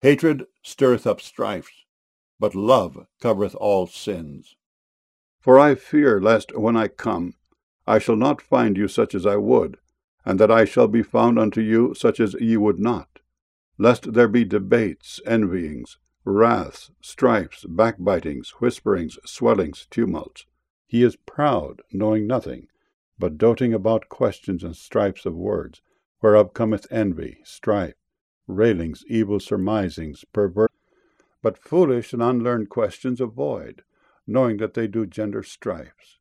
Hatred stirreth up strifes, but love covereth all sins. For I fear lest, when I come, I shall not find you such as I would, and that I shall be found unto you such as ye would not, lest there be debates, envyings, wraths, strifes, backbitings, whisperings, swellings, tumults. He is proud, knowing nothing, but doting about questions and strifes of words, whereof cometh envy, strife, railings, evil surmisings, perverse. But foolish and unlearned questions avoid, knowing that they do gender strifes.